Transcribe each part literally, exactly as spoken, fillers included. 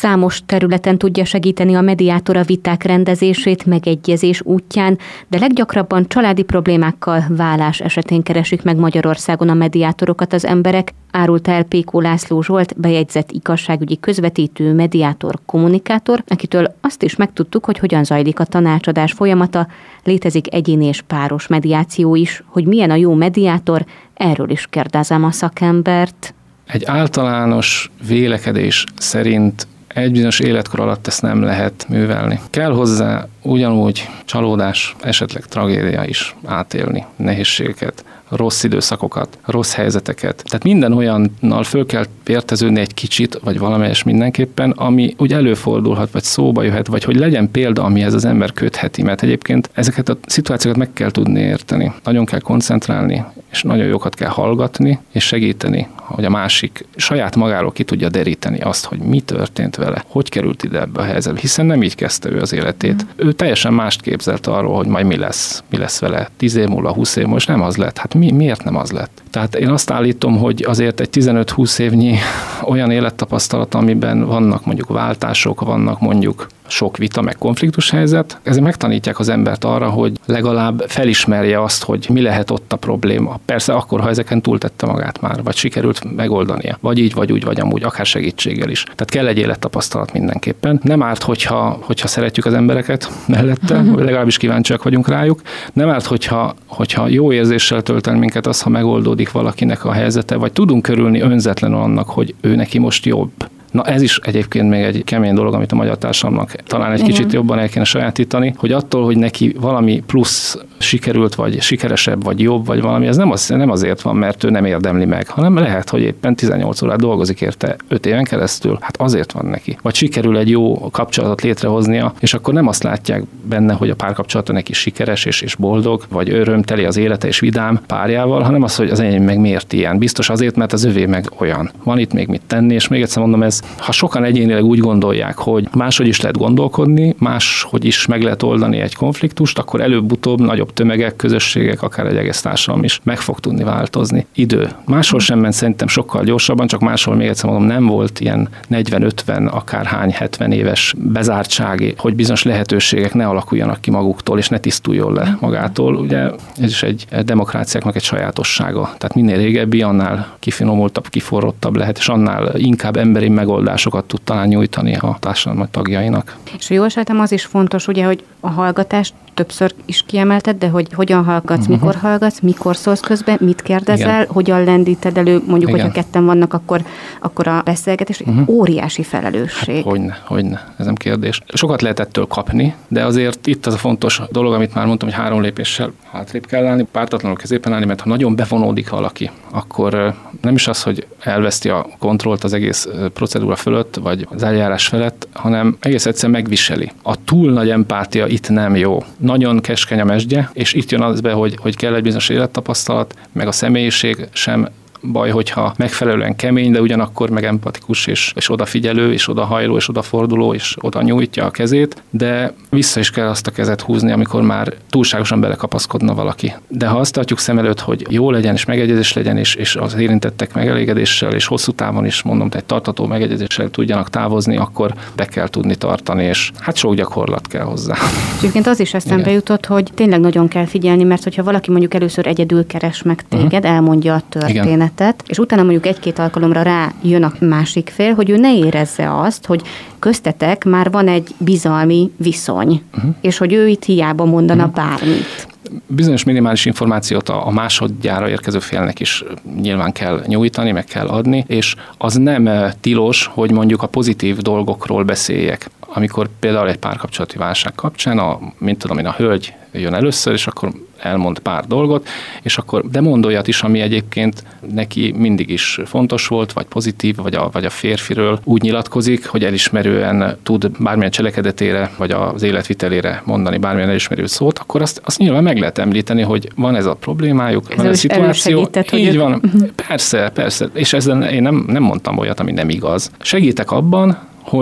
Számos területen tudja segíteni a mediátor a viták rendezését megegyezés útján, de leggyakrabban családi problémákkal, válás esetén keresik meg Magyarországon a mediátorokat az emberek, árulta el Pékó László Zsolt, bejegyzett igazságügyi közvetítő, mediátor, kommunikátor, akitől azt is megtudtuk, hogy hogyan zajlik a tanácsadás folyamata, létezik egyéni és páros mediáció is, hogy milyen a jó mediátor, erről is kérdezem a szakembert. Egy általános vélekedés szerint egy bizonyos életkor alatt ezt nem lehet művelni. Kell hozzá ugyanúgy csalódás, esetleg tragédia is átélni, nehézségeket, rossz időszakokat, rossz helyzeteket. Tehát minden olyannal föl kell vérteződni egy kicsit, vagy valamelyes mindenképpen, ami úgy előfordulhat, vagy szóba jöhet, vagy hogy legyen példa, amihez az ember kötheti. Mert egyébként ezeket a szituációkat meg kell tudni érteni. Nagyon kell koncentrálni, és nagyon jókat kell hallgatni, és segíteni, hogy a másik saját magáról ki tudja deríteni azt, hogy mi történt vele, hogy került ide ebbe a helyzetbe, hiszen nem így kezdte ő az életét. Mm. Ő teljesen mást képzelt arról, hogy majd mi lesz, mi lesz vele tíz év múlva, húsz év múlva, és nem az lett. Hát mi, miért nem az lett? Tehát én azt állítom, hogy azért egy tizenöt-húsz évnyi olyan élettapasztalat, amiben vannak mondjuk váltások, vannak mondjuk sok vita, meg konfliktus helyzet, ezek megtanítják az embert arra, hogy legalább felismerje azt, hogy mi lehet ott a probléma. Persze akkor, ha ezeken túltette magát már, vagy sikerült megoldania. Vagy így, vagy úgy, vagy amúgy, akár segítséggel is. Tehát kell egy élettapasztalat mindenképpen. Nem árt, hogyha, hogyha szeretjük az embereket mellette, vagy legalábbis kíváncsiak vagyunk rájuk. Nem árt, hogyha, hogyha jó érzéssel tölt el minket az, ha megoldódik valakinek a helyzete, vagy tudunk körülni önzetlenül annak, hogy ő neki most jobb. Na ez is egyébként még egy kemény dolog, amit a magyar társadalomnak talán egy Igen. kicsit jobban el kéne sajátítani, hogy attól, hogy neki valami plusz sikerült, vagy sikeresebb, vagy jobb, vagy valami, ez nem, az, nem azért van, mert ő nem érdemli meg, hanem lehet, hogy éppen tizennyolc órát dolgozik érte öt éven keresztül, hát azért van neki. Vagy sikerül egy jó kapcsolatot létrehoznia, és akkor nem azt látják benne, hogy a párkapcsolata neki sikeres és, és boldog, vagy örömteli az élete és vidám párjával, hanem az, hogy az enyém meg miért ilyen. Biztos azért, mert az övé meg olyan. Van itt még mit tenni, és még egyszer mondom, ez ha sokan egyénileg úgy gondolják, hogy máshogy is lehet gondolkodni, máshogy is meg lehet oldani egy konfliktust, akkor előbb-utóbb nagyobb tömegek, közösségek, akár egy egész társadalom is meg fog tudni változni. Idő. Máshol sem ment szerintem sokkal gyorsabban, csak máshol még egyszer mondom, nem volt ilyen negyven-ötven, akárhány hetven éves bezártsági, hogy bizonyos lehetőségek ne alakuljanak ki maguktól, és ne tisztuljon le magától. Ugye ez is egy demokráciáknak egy sajátossága. Tehát minél régebbi, annál kifinomultabb, kiforrottabb lehet, és annál inkább emberi megoldásokat tud talán nyújtani a társadalom tagjainak. És jól sejtem, az is fontos, ugye, hogy a hallgatást többször is kiemelted, de hogy hogyan hallgatsz, uh-huh. mikor hallgatsz, mikor szólsz közben, mit kérdezel, Igen. hogyan lendíted elő, mondjuk, Igen. hogyha ketten vannak, akkor, akkor a beszélgetés, uh-huh. óriási felelősség. Hát, hogyne, hogyne, ez nem kérdés. Sokat lehet ettől kapni, de azért itt az a fontos dolog, amit már mondtam, hogy három lépéssel hátrébb kell állni, pártatlanul középen állni, mert ha nagyon bevonódik valaki, akkor nem is az, hogy elveszti a kontrollt az egész procedúra fölött, vagy az eljárás felett, hanem egész egyszerűen megviseli. A túl nagy empátia itt nem jó. Nagyon keskeny a mesdje, és itt jön az be, hogy, hogy kell egy bizonyos élettapasztalat, meg a személyiség sem baj, hogyha megfelelően kemény, de ugyanakkor meg empatikus, és, és odafigyelő, és odahajló, és odaforduló, és oda nyújtja a kezét, de vissza is kell azt a kezet húzni, amikor már túlságosan belekapaszkodna valaki. De ha azt tartjuk szem előtt, hogy jó legyen, és megegyezés legyen, és, és az érintettek megelégedéssel, és hosszú távon is, mondom, egy tartató megegyezéssel tudjanak távozni, akkor be kell tudni tartani, és hát sok gyakorlat kell hozzá. Egyébként az is eszembe jutott, hogy tényleg nagyon kell figyelni, mert hogyha valaki mondjuk először egyedül keres meg téged, uh-huh. elmondja a történetet, Igen. és utána mondjuk egy-két alkalomra rá jön a másik fél, hogy ő ne érezze azt, hogy köztetek már van egy bizalmi viszony, uh-huh. és hogy ő itt hiába mondana uh-huh. bármit. Bizonyos minimális információt a másodjára érkező félnek is nyilván kell nyújtani, meg kell adni, és az nem tilos, hogy mondjuk a pozitív dolgokról beszéljek. Amikor például egy párkapcsolati válság kapcsán, a, mint tudom én, a hölgy jön először, és akkor elmond pár dolgot, és akkor de mond olyat is, ami egyébként neki mindig is fontos volt, vagy pozitív, vagy a, vagy a férfiről úgy nyilatkozik, hogy elismerően tud bármilyen cselekedetére, vagy az életvitelére mondani bármilyen elismerő szót, akkor azt, azt nyilván meg lehet említeni, hogy van ez a problémájuk, ez van ez a szituáció. Így ők... van. Uh-huh. Persze, persze. És ezzel én nem, nem mondtam olyat, ami nem igaz. Segítek abban, hogy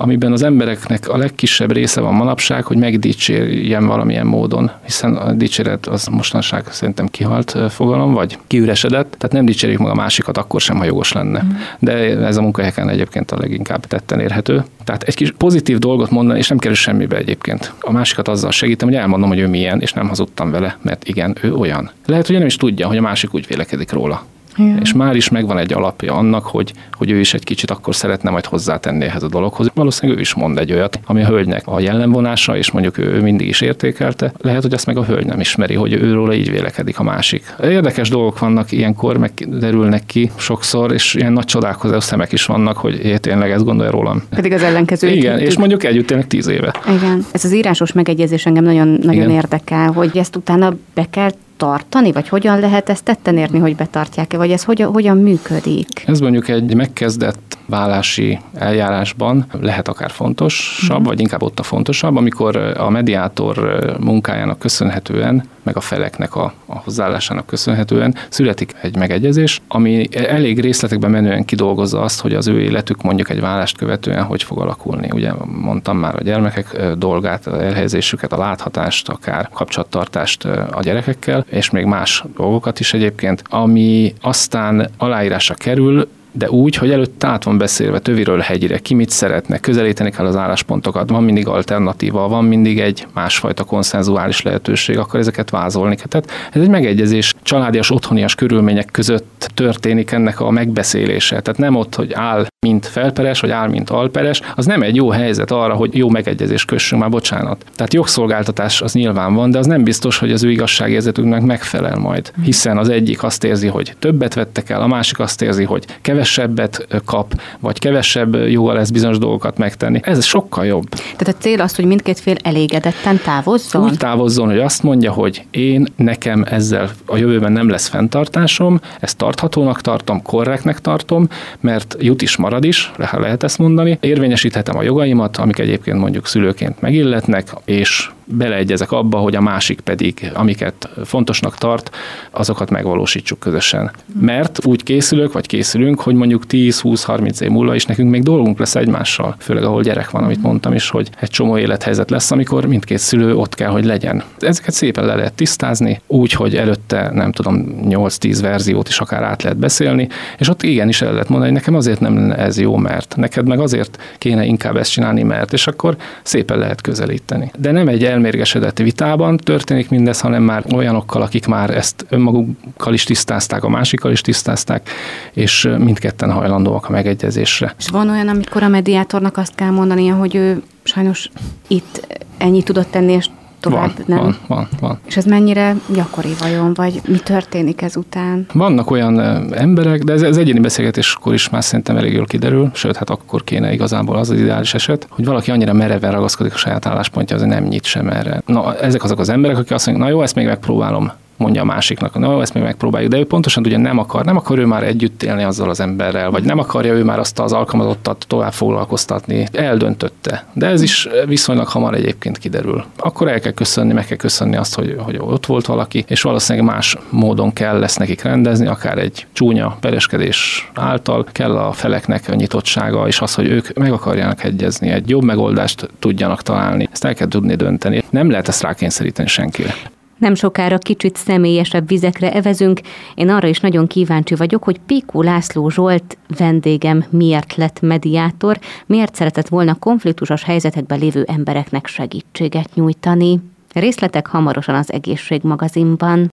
amiben az embereknek a legkisebb része van manapság, hogy megdicsérjen valamilyen módon, hiszen a dicséret az mostanság szerintem kihalt fogalom, vagy kiüresedett, tehát nem dicsérjük meg a másikat akkor sem, ha jogos lenne. Mm. De ez a munkahelyeken egyébként a leginkább tetten érhető. Tehát egy kis pozitív dolgot mondani, és nem kerül semmibe egyébként. A másikat azzal segítem, hogy elmondom, hogy ő milyen, és nem hazudtam vele, mert igen, ő olyan. Lehet, hogy nem is tudja, hogy a másik úgy vélekedik róla. Igen. És már is megvan egy alapja annak, hogy, hogy ő is egy kicsit akkor szeretne majd hozzátenni ehhez a dologhoz. Valószínűleg ő is mond egy olyat, ami a hölgynek a jellemvonása, és mondjuk ő mindig is értékelte. Lehet, hogy azt meg a hölgy nem ismeri, hogy őróla így vélekedik a másik. Érdekes dolgok vannak ilyenkor, meg derülnek ki sokszor, és ilyen nagy csodálkozó szemek is vannak, hogy tényleg ezt gondolja rólam. Pedig az ellenkező. Igen, és mondjuk együtt tényleg tíz éve. Igen. Ez az írásos megegyezés engem nagyon, nagyon érdekel, hogy ezt utána be kell tartani, vagy hogyan lehet ezt tetten érni, hogy betartják-e, vagy ez hogyan, hogyan működik? Ez mondjuk egy megkezdett vállási eljárásban lehet akár fontosabb, uh-huh. vagy inkább ott a fontosabb, amikor a mediátor munkájának köszönhetően, meg a feleknek a, a hozzáállásának köszönhetően születik egy megegyezés, ami elég részletekben menően kidolgozza azt, hogy az ő életük mondjuk egy vállást követően hogy fog alakulni. Ugye mondtam már a gyermekek dolgát, a elhelyezésüket, a láthatást, akár kapcsolattartást a gyerekekkel, és még más dolgokat is egyébként, ami aztán aláírásra kerül, de úgy, hogy előtt át van beszélve töviről hegyire, ki mit szeretne, közelíteni kell az álláspontokat, van mindig alternatíva, van mindig egy másfajta konszenzuális lehetőség, akkor ezeket vázolni kell. Tehát ez egy megegyezés, családias, otthonias körülmények között történik ennek a megbeszélése. Tehát nem ott, hogy áll, mint felperes, vagy áll, mint alperes, az nem egy jó helyzet arra, hogy jó megegyezést kössünk, már bocsánat. Tehát jogszolgáltatás az nyilván van, de az nem biztos, hogy az ő igazságérzetünknek megfelel majd. Hiszen az egyik azt érzi, hogy többet vettek el, a másik azt érzi, hogy kevesebbet kap, vagy kevesebb joga lesz bizonyos dolgokat megtenni. Ez sokkal jobb. Tehát a cél az, hogy mindkét fél elégedetten távozzon? Úgy távozzon, hogy azt mondja, hogy én nekem ezzel a jövőben nem lesz fenntartásom, ezt tarthatónak tartom, korrektnek tartom, mert jut is marad is, lehet ezt mondani. Érvényesíthetem a jogaimat, amik egyébként mondjuk szülőként megilletnek, és beleegyezek abba, hogy a másik pedig, amiket fontosnak tart, azokat megvalósítsuk közösen. Mert úgy készülök, vagy készülünk, hogy mondjuk tíz-húsz-harminc év múlva is nekünk még dolgunk lesz egymással, főleg ahol gyerek van, amit mondtam is, hogy egy csomó élethelyzet lesz, amikor mindkét szülő ott kell, hogy legyen. Ezeket szépen le lehet tisztázni, úgy, hogy előtte nem tudom, nyolc-tíz verziót is akár át lehet beszélni, és ott igenis el lehet mondani, hogy nekem azért nem lenne ez jó, mert neked meg azért kéne inkább ezt csinálni, mert, és akkor szépen lehet közelíteni. De nem egy elmérgesedett vitában történik mindez, hanem már olyanokkal, akik már ezt önmagukkal is tisztázták, a másikkal is tisztázták, és mindketten hajlandóak a megegyezésre. És van olyan, amikor a mediátornak azt kell mondania, hogy ő sajnos itt ennyit tudott tenni, és tovább van, nem. Van, van, van. És ez mennyire gyakori vajon, vagy mi történik ezután? Vannak olyan emberek, de ez, ez egyéni beszélgetéskor is már szerintem elég jól kiderül, sőt, hát akkor kéne igazából az az ideális eset, hogy valaki annyira mereven ragaszkodik a saját álláspontjához, hogy nem nyit sem erre. Na, ezek azok az emberek, akik azt mondják, na jó, ezt még megpróbálom, mondja a másiknak, na jó, ezt még megpróbáljuk, de ő pontosan ugye nem akar, nem akar ő már együtt élni azzal az emberrel, vagy nem akarja ő már azt az alkalmazottat tovább foglalkoztatni, eldöntötte. De ez is viszonylag hamar egyébként kiderül. Akkor el kell köszönni, meg kell köszönni azt, hogy, hogy ott volt valaki, és valószínűleg más módon kell lesz nekik rendezni, akár egy csúnya pereskedés által, kell a feleknek a nyitottsága, és az, hogy ők meg akarjanak egyezni, egy jobb megoldást tudjanak találni. Ezt el kell tudni dönteni. Nem lehet ezt rákényszeríteni senkire. Nem sokára kicsit személyesebb vizekre evezünk. Én arra is nagyon kíváncsi vagyok, hogy Pékó László Zsolt vendégem miért lett mediátor, miért szeretett volna konfliktusos helyzetekben lévő embereknek segítséget nyújtani. Részletek hamarosan az Egészség magazinban.